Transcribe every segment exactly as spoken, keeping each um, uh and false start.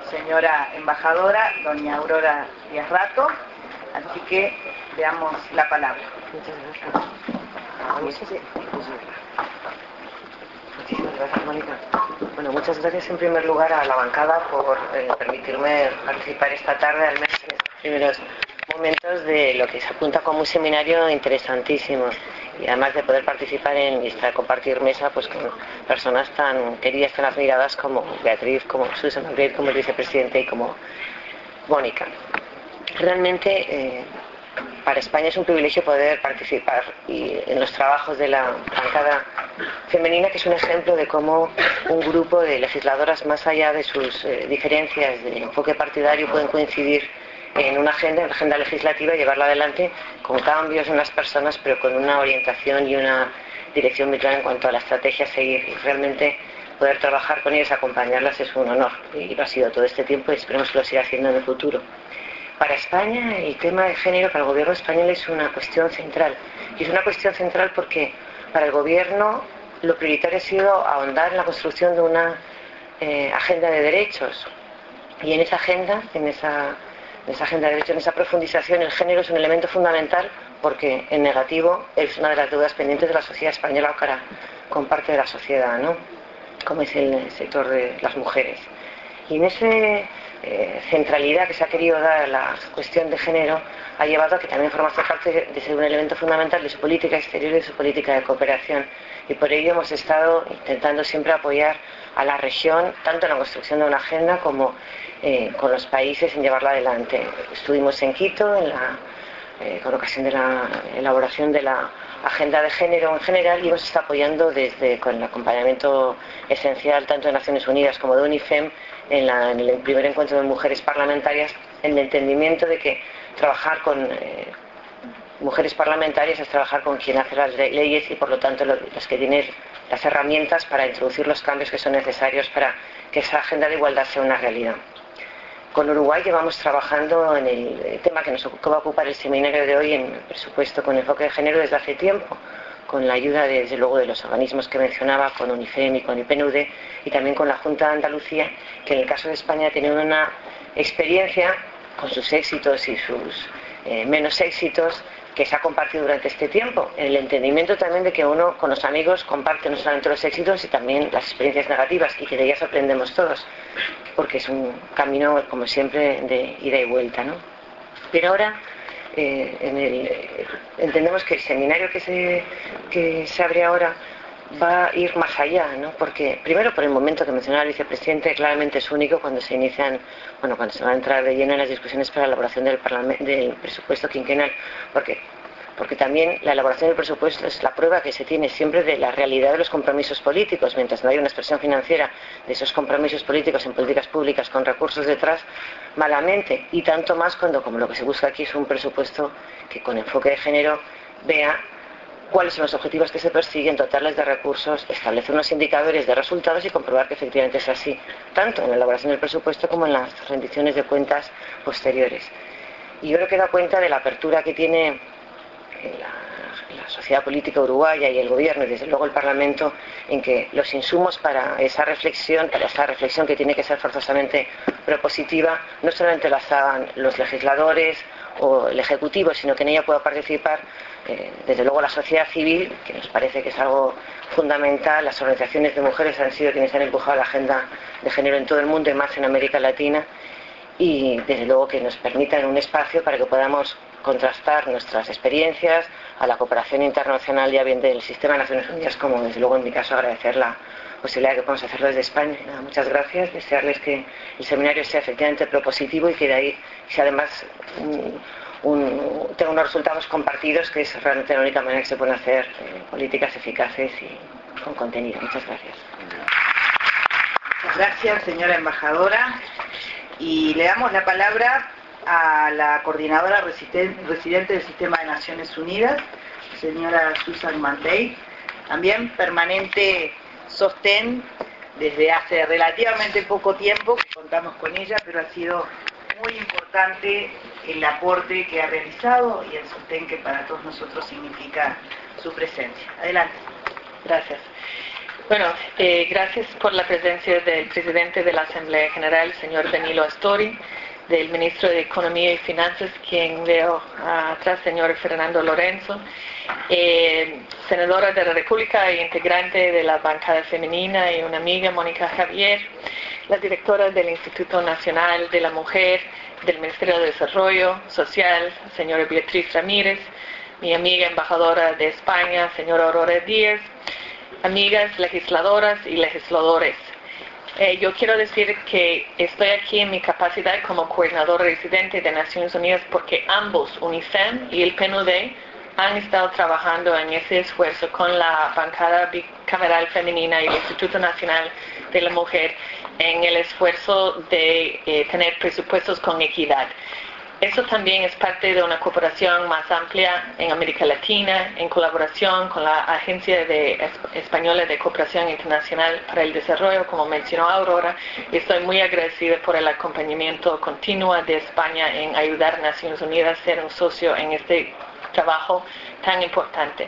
señora embajadora, doña Aurora Díaz Rato, así que le damos la palabra. Muchas gracias. Muchísimas gracias, Mónica. Bueno, muchas gracias en primer lugar a la bancada por eh, permitirme participar esta tarde, al menos en estos primeros momentos de lo que se apunta como un seminario interesantísimo, y además de poder participar en y estar, compartir mesa pues con personas tan queridas, tan admiradas como Beatriz, como Susan Magritte, como el vicepresidente, y como Mónica. Realmente eh, para España es un privilegio poder participar y en los trabajos de la bancada femenina, que es un ejemplo de cómo un grupo de legisladoras, más allá de sus eh, diferencias de enfoque partidario, pueden coincidir en una agenda, en la agenda legislativa, y llevarla adelante con cambios en las personas, pero con una orientación y una dirección muy clara en cuanto a la estrategia a seguir. Y realmente poder trabajar con ellas, acompañarlas, es un honor, y lo ha sido todo este tiempo y esperemos que lo siga haciendo en el futuro. Para España el tema de género, para el gobierno español, es una cuestión central, y es una cuestión central porque para el gobierno lo prioritario ha sido ahondar en la construcción de una eh, agenda de derechos, y en esa agenda, en esa En esa agenda de derechos, en esa profundización, el género es un elemento fundamental, porque en negativo es una de las deudas pendientes de la sociedad española cara con parte de la sociedad, ¿no? Como es el sector de las mujeres. Y en esa eh, centralidad que se ha querido dar a la cuestión de género ha llevado a que también formase parte de ser un elemento fundamental de su política exterior y de su política de cooperación. Y por ello hemos estado intentando siempre apoyar a la región, tanto en la construcción de una agenda como eh, con los países en llevarla adelante. Estuvimos en Quito en la, eh, con ocasión de la elaboración de la agenda de género en general, y hemos estado apoyando desde con el acompañamiento esencial tanto de Naciones Unidas como de UNIFEM en, la, en el primer encuentro de mujeres parlamentarias, en el entendimiento de que trabajar con eh, mujeres parlamentarias es trabajar con quien hace las leyes, y por lo tanto los que tienen las herramientas para introducir los cambios que son necesarios para que esa agenda de igualdad sea una realidad. Con Uruguay llevamos trabajando en el tema que nos va a ocupar el seminario de hoy, en el presupuesto con enfoque de género, desde hace tiempo, con la ayuda desde luego de los organismos que mencionaba, con UNIFEM y con I P N U D, y también con la Junta de Andalucía, que en el caso de España ha tenido una experiencia con sus éxitos y sus eh, menos éxitos, que se ha compartido durante este tiempo, en el entendimiento también de que uno con los amigos comparte no solamente los éxitos y también las experiencias negativas, y que de ellas aprendemos todos, porque es un camino, como siempre, de ida y vuelta, ¿no? Pero ahora eh, en el, eh, entendemos que el seminario que se, que se abre ahora va a ir más allá, ¿no? Porque primero, por el momento que mencionaba el vicepresidente, claramente es único cuando se inician, bueno, cuando se va a entrar de lleno en las discusiones para la elaboración del, del presupuesto quinquenal, porque porque también la elaboración del presupuesto es la prueba que se tiene siempre de la realidad de los compromisos políticos. Mientras no haya una expresión financiera de esos compromisos políticos en políticas públicas con recursos detrás, malamente, y tanto más cuando, como lo que se busca aquí es un presupuesto que con enfoque de género vea cuáles son los objetivos que se persiguen, dotarles de recursos, establecer unos indicadores de resultados y comprobar que efectivamente es así, tanto en la elaboración del presupuesto como en las rendiciones de cuentas posteriores. Y yo creo que da cuenta de la apertura que tiene La, la sociedad política uruguaya y el gobierno, y desde luego el Parlamento, en que los insumos para esa reflexión, para esa reflexión que tiene que ser forzosamente propositiva, no solamente las hagan los legisladores o el Ejecutivo, sino que en ella pueda participar eh, desde luego la sociedad civil, que nos parece que es algo fundamental. Las organizaciones de mujeres han sido quienes han empujado la agenda de género en todo el mundo y más en América Latina, y desde luego que nos permitan un espacio para que podamos contrastar nuestras experiencias a la cooperación internacional, ya bien del sistema de Naciones Unidas, como desde luego en mi caso agradecer la posibilidad de que podamos hacerlo desde España. Nada, muchas gracias, desearles que el seminario sea efectivamente propositivo y que de ahí sea además un, un, tenga unos resultados compartidos, que es realmente la única manera que se pueden hacer eh, políticas eficaces y con contenido. Muchas gracias. Muchas gracias, señora embajadora, y le damos la palabra a la coordinadora residente del Sistema de Naciones Unidas, señora Susan Magritte, también permanente sostén desde hace relativamente poco tiempo que contamos con ella, pero ha sido muy importante el aporte que ha realizado y el sostén que para todos nosotros significa su presencia. Adelante. Gracias. Bueno, eh, gracias por la presencia del presidente de la Asamblea General, señor Danilo Astori, del ministro de Economía y Finanzas, quien veo atrás, señor Fernando Lorenzo, eh, senadora de la República e integrante de la bancada femenina y una amiga, Mónica Javier, la directora del Instituto Nacional de la Mujer, del Ministerio de Desarrollo Social, señora Beatriz Ramírez, mi amiga embajadora de España, señora Aurora Díaz, amigas legisladoras y legisladores. Eh, yo quiero decir que estoy aquí en mi capacidad como coordinador residente de Naciones Unidas porque ambos, UNICEM y el P N U D, han estado trabajando en ese esfuerzo con la bancada bicameral femenina y el Instituto Nacional de la Mujer en el esfuerzo de eh, tener presupuestos con equidad. Eso también es parte de una cooperación más amplia en América Latina, en colaboración con la Agencia de Española de Cooperación Internacional para el Desarrollo, como mencionó Aurora, y estoy muy agradecida por el acompañamiento continuo de España en ayudar a Naciones Unidas a ser un socio en este trabajo tan importante.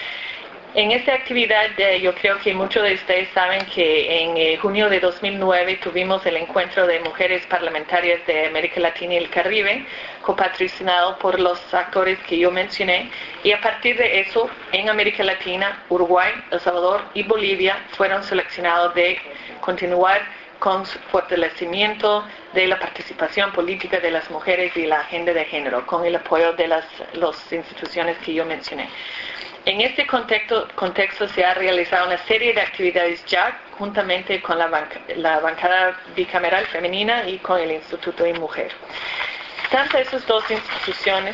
En esta actividad, eh, yo creo que muchos de ustedes saben que en eh, junio de dos mil nueve tuvimos el encuentro de mujeres parlamentarias de América Latina y el Caribe, copatrocinado por los actores que yo mencioné, y a partir de eso, en América Latina, Uruguay, El Salvador y Bolivia fueron seleccionados de continuar con su fortalecimiento de la participación política de las mujeres y la agenda de género, con el apoyo de las, las instituciones que yo mencioné. En este contexto, contexto se ha realizado una serie de actividades ya juntamente con la, banca, la bancada bicameral femenina y con el Instituto de Mujer. Tanto esas dos instituciones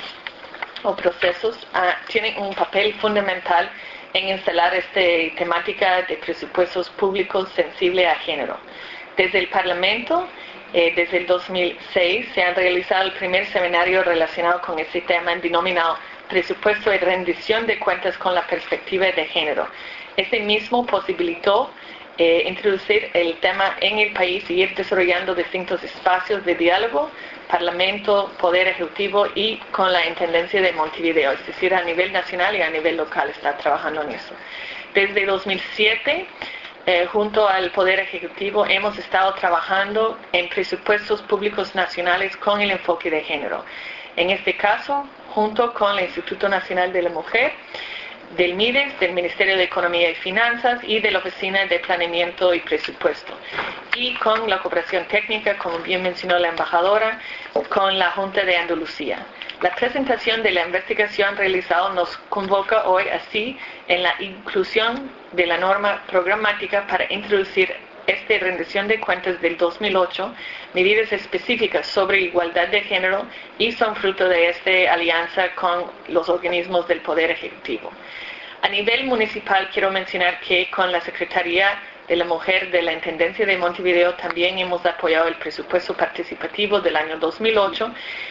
o procesos ah, tienen un papel fundamental en instalar esta temática de presupuestos públicos sensible a género. Desde el Parlamento, eh, desde el dos mil seis, se han realizado el primer seminario relacionado con este tema denominado Presupuesto y rendición de cuentas con la perspectiva de género. Este mismo posibilitó eh, introducir el tema en el país y ir desarrollando distintos espacios de diálogo, Parlamento, Poder Ejecutivo y con la Intendencia de Montevideo, es decir, a nivel nacional y a nivel local está trabajando en eso. Desde dos mil siete, eh, junto al Poder Ejecutivo, hemos estado trabajando en presupuestos públicos nacionales con el enfoque de género. En este caso, junto con el Instituto Nacional de la Mujer, del MIDES, del Ministerio de Economía y Finanzas y de la Oficina de Planeamiento y Presupuesto. Y con la cooperación técnica, como bien mencionó la embajadora, con la Junta de Andalucía. La presentación de la investigación realizada nos convoca hoy así en la inclusión de la norma programática para introducir esta rendición de cuentas del dos mil ocho, medidas específicas sobre igualdad de género y son fruto de esta alianza con los organismos del Poder Ejecutivo. A nivel municipal quiero mencionar que con la Secretaría de la Mujer de la Intendencia de Montevideo también hemos apoyado el presupuesto participativo del año dos mil ocho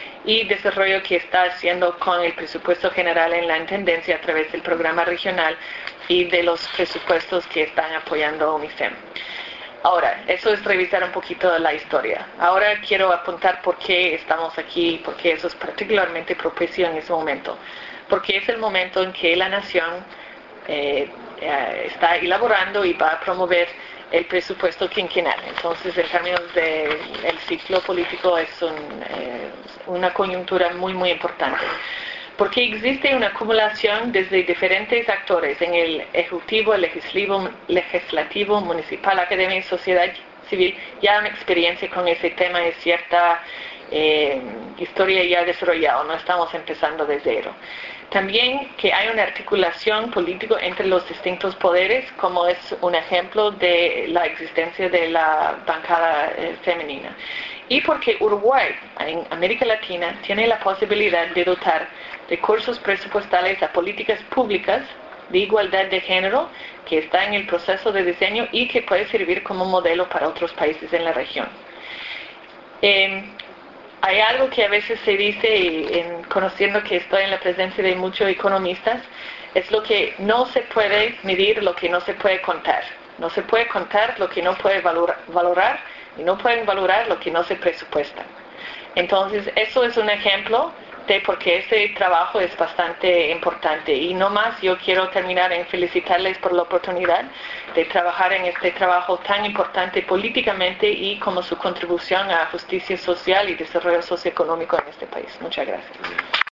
y desarrollo que está haciendo con el presupuesto general en la Intendencia a través del programa regional y de los presupuestos que están apoyando a UNICEM. Ahora, eso es revisar un poquito la historia. Ahora quiero apuntar por qué estamos aquí, por qué eso es particularmente propicio en ese momento. Porque es el momento en que la nación eh, eh, está elaborando y va a promover el presupuesto quinquenal. Entonces, en términos del ciclo político, es un, eh, una coyuntura muy, muy importante. Porque existe una acumulación desde diferentes actores en el ejecutivo, el legislativo, legislativo municipal, academia y sociedad civil, ya una experiencia con ese tema de cierta eh, historia ya desarrollada, no estamos empezando de cero. También que hay una articulación política entre los distintos poderes, como es un ejemplo de la existencia de la bancada eh, femenina. Y porque Uruguay, en América Latina, tiene la posibilidad de dotar recursos presupuestales a políticas públicas de igualdad de género, que está en el proceso de diseño y que puede servir como modelo para otros países en la región. Eh, hay algo que a veces se dice, y en, conociendo que estoy en la presencia de muchos economistas, es lo que no se puede medir, lo que no se puede contar. No se puede contar lo que no puede valor, valorar, y no pueden valorar lo que no se presupuesta. Entonces, eso es un ejemplo porque ese trabajo es bastante importante. Y no más, yo quiero terminar en felicitarles por la oportunidad de trabajar en este trabajo tan importante políticamente y como su contribución a justicia social y desarrollo socioeconómico en este país. Muchas gracias.